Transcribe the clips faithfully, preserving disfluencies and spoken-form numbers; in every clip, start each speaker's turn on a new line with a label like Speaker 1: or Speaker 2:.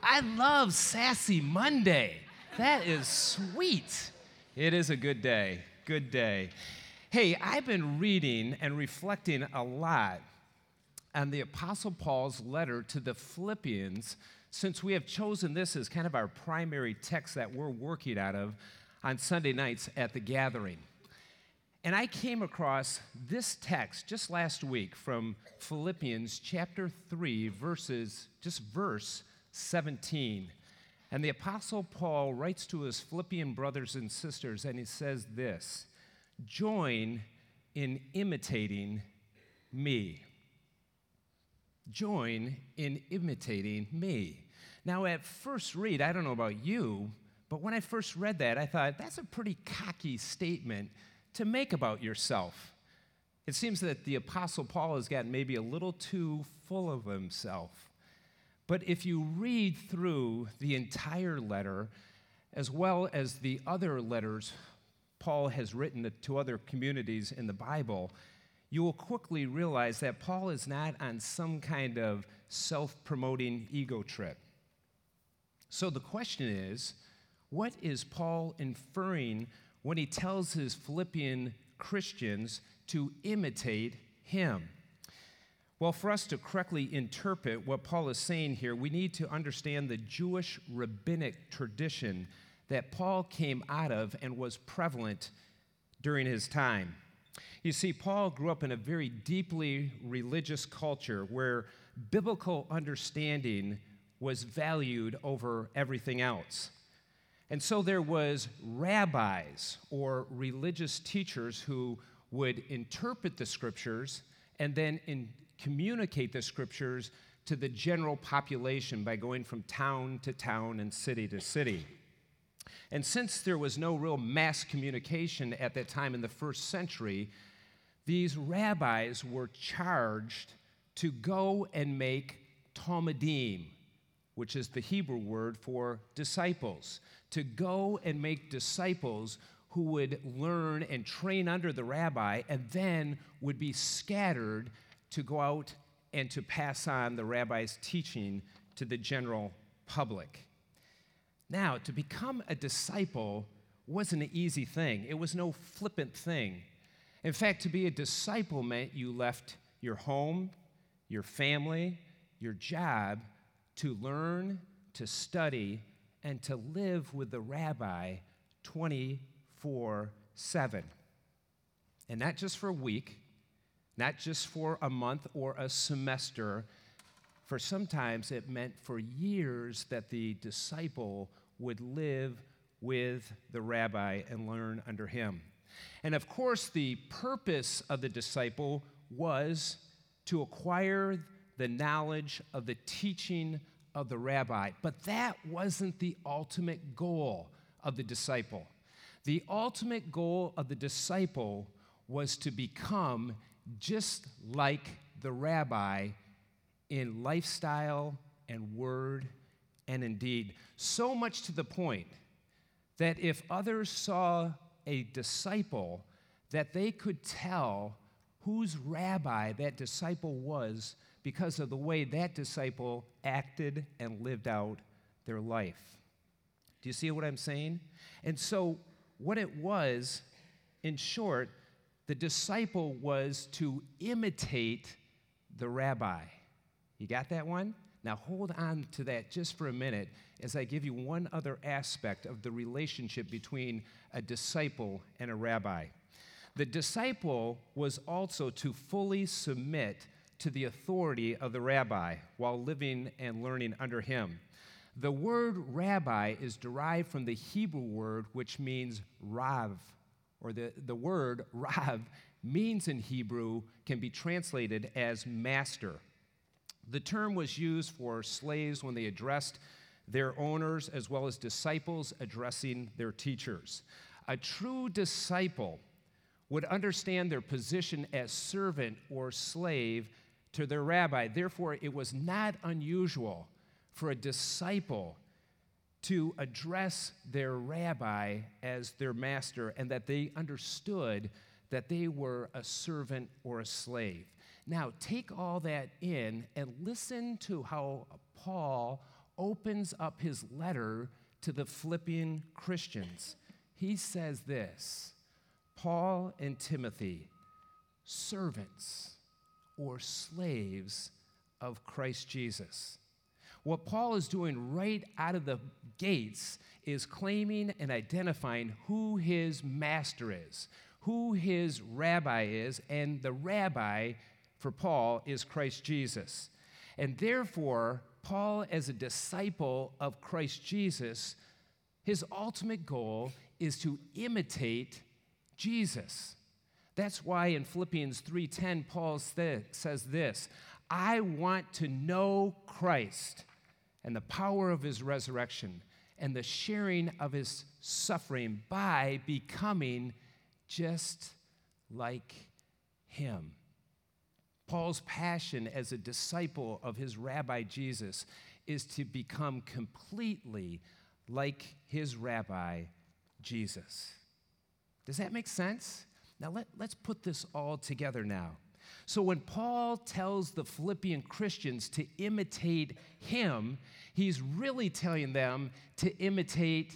Speaker 1: I love Sassy Monday. That is sweet. It is a good day. Good day. Hey, I've been reading and reflecting a lot on the Apostle Paul's letter to the Philippians since we have chosen this as kind of our primary text that we're working out of on Sunday nights at the gathering. And I came across this text just last week from Philippians chapter three, verses, just verse seventeen. And the Apostle Paul writes to his Philippian brothers and sisters, and he says this: join in imitating me. Join in imitating me. Now, at first read, I don't know about you, but when I first read that, I thought, that's a pretty cocky statement to make about yourself. It seems that the Apostle Paul has gotten maybe a little too full of himself. But if you read through the entire letter, as well as the other letters Paul has written to other communities in the Bible, you will quickly realize that Paul is not on some kind of self-promoting ego trip. So the question is, what is Paul inferring when he tells his Philippian Christians to imitate him? Well, for us to correctly interpret what Paul is saying here, we need to understand the Jewish rabbinic tradition that Paul came out of and was prevalent during his time. You see, Paul grew up in a very deeply religious culture where biblical understanding was valued over everything else. And so there was rabbis or religious teachers who would interpret the scriptures and then in, communicate the scriptures to the general population by going from town to town and city to city. And since there was no real mass communication at that time in the first century, these rabbis were charged to go and make talmidim, which is the Hebrew word for disciples, to go and make disciples who would learn and train under the rabbi and then would be scattered to go out and to pass on the rabbi's teaching to the general public. Now, to become a disciple wasn't an easy thing. It was no flippant thing. In fact, to be a disciple meant you left your home, your family, your job to learn, to study, and to live with the rabbi twenty-four seven. And not just for a week, not just for a month or a semester. For sometimes it meant for years that the disciple would live with the rabbi and learn under him. And of course, the purpose of the disciple was to acquire the knowledge of the teaching of the rabbi. But that wasn't the ultimate goal of the disciple. The ultimate goal of the disciple was to become just like the rabbi in lifestyle and word and in deed. So much to the point that if others saw a disciple, that they could tell whose rabbi that disciple was because of the way that disciple acted and lived out their life. Do you see what I'm saying? And so what it was, in short, the disciple was to imitate the rabbi. You got that one? Now hold on to that just for a minute as I give you one other aspect of the relationship between a disciple and a rabbi. The disciple was also to fully submit to the authority of the rabbi while living and learning under him. The word rabbi is derived from the Hebrew word which means rav, or the, the word rav means in Hebrew, can be translated as master. The term was used for slaves when they addressed their owners as well as disciples addressing their teachers. A true disciple would understand their position as servant or slave to their rabbi. Therefore, it was not unusual for a disciple to address their rabbi as their master and that they understood that they were a servant or a slave. Now, take all that in and listen to how Paul opens up his letter to the Philippian Christians. He says this, Paul and Timothy, servants or slaves of Christ Jesus. What Paul is doing right out of the gates is claiming and identifying who his master is, who his rabbi is, and the rabbi for Paul is Christ Jesus. And therefore, Paul, as a disciple of Christ Jesus, his ultimate goal is to imitate Jesus. That's why in Philippians three ten, Paul says this, I want to know Christ and the power of his resurrection and the sharing of his suffering by becoming just like him. Paul's passion as a disciple of his rabbi Jesus is to become completely like his rabbi Jesus. Does that make sense? Now let, let's put this all together now. So when Paul tells the Philippian Christians to imitate him, he's really telling them to imitate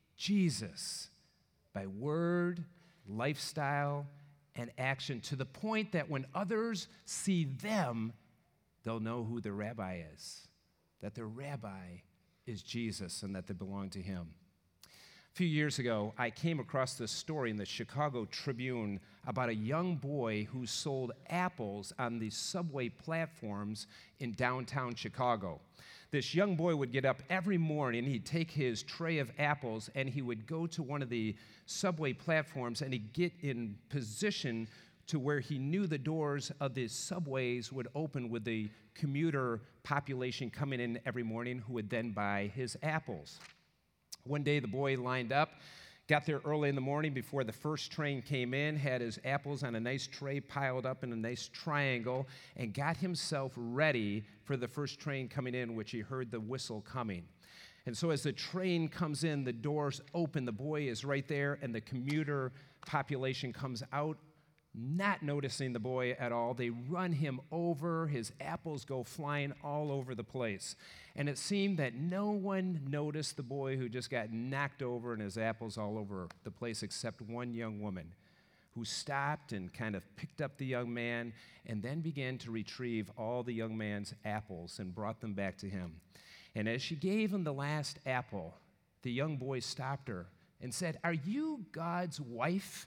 Speaker 1: Jesus by word, lifestyle, and action, to the point that when others see them, they'll know who their rabbi is, that their rabbi is Jesus and that they belong to him. A few years ago, I came across this story in the Chicago Tribune about a young boy who sold apples on the subway platforms in downtown Chicago. This young boy would get up every morning, he'd take his tray of apples, and he would go to one of the subway platforms, and he'd get in position to where he knew the doors of the subways would open with the commuter population coming in every morning who would then buy his apples. One day, the boy lined up, got there early in the morning before the first train came in, had his apples on a nice tray piled up in a nice triangle, and got himself ready for the first train coming in, which he heard the whistle coming. And so as the train comes in, the doors open, the boy is right there, and the commuter population comes out, not noticing the boy at all. They run him over. His apples go flying all over the place. And it seemed that no one noticed the boy who just got knocked over and his apples all over the place except one young woman who stopped and kind of picked up the young man and then began to retrieve all the young man's apples and brought them back to him. And as she gave him the last apple, the young boy stopped her and said, "Are you God's wife?"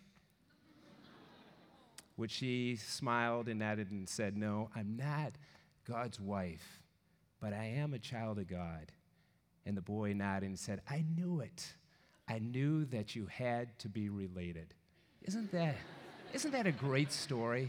Speaker 1: Which she smiled and nodded and said, "No, I'm not God's wife, but I am a child of God." And the boy nodded and said, "I knew it. I knew that you had to be related." Isn't that, isn't that a great story?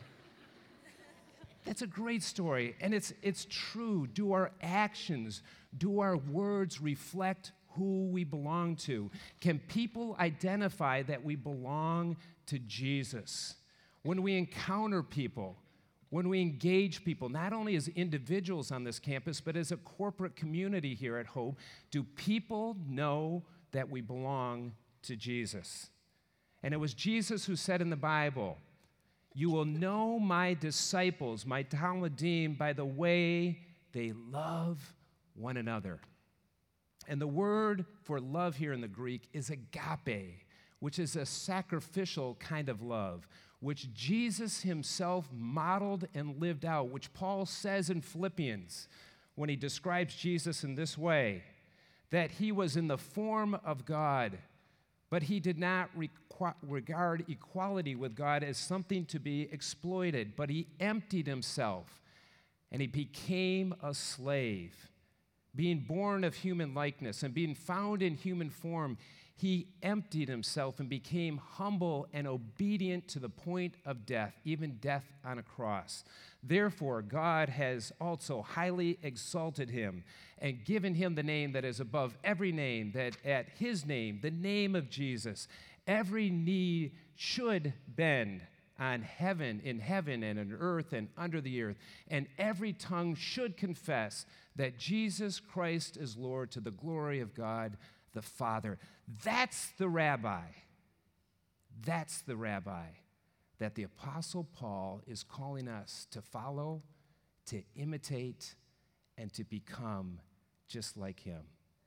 Speaker 1: That's a great story, and it's, it's true. Do our actions, do our words reflect who we belong to? Can people identify that we belong to Jesus? When we encounter people, when we engage people, not only as individuals on this campus, but as a corporate community here at Hope, do people know that we belong to Jesus? And it was Jesus who said in the Bible, "You will know my disciples, my Talmudim, by the way they love one another." And the word for love here in the Greek is agape, which is a sacrificial kind of love, which Jesus himself modeled and lived out, which Paul says in Philippians when he describes Jesus in this way, that he was in the form of God, but he did not requ- regard equality with God as something to be exploited, but he emptied himself and he became a slave. Being born of human likeness and being found in human form, he emptied himself and became humble and obedient to the point of death, even death on a cross. Therefore, God has also highly exalted him and given him the name that is above every name, that at his name, the name of Jesus, every knee should bend on heaven, in heaven and on earth and under the earth, and every tongue should confess that Jesus Christ is Lord, to the glory of God the Father. That's the rabbi. That's the rabbi that the Apostle Paul is calling us to follow, to imitate, and to become just like him.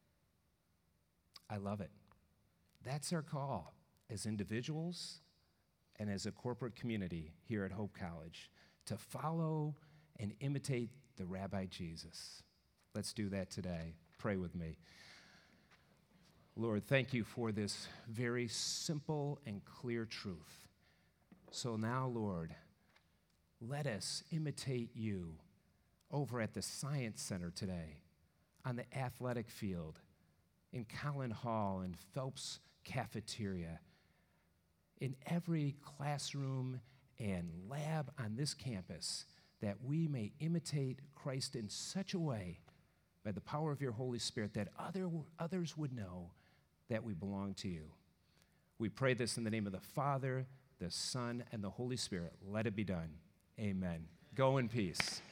Speaker 1: I love it. That's our call as individuals and as a corporate community here at Hope College, to follow and imitate the Rabbi Jesus. Let's do that today. Pray with me. Lord, thank you for this very simple and clear truth. So now, Lord, let us imitate you over at the Science Center today, on the athletic field, in Collin Hall and Phelps Cafeteria, in every classroom and lab on this campus, that we may imitate Christ in such a way, by the power of your Holy Spirit, that other, others would know that we belong to you. We pray this in the name of the Father, the Son, and the Holy Spirit. Let it be done. Amen. Go in peace.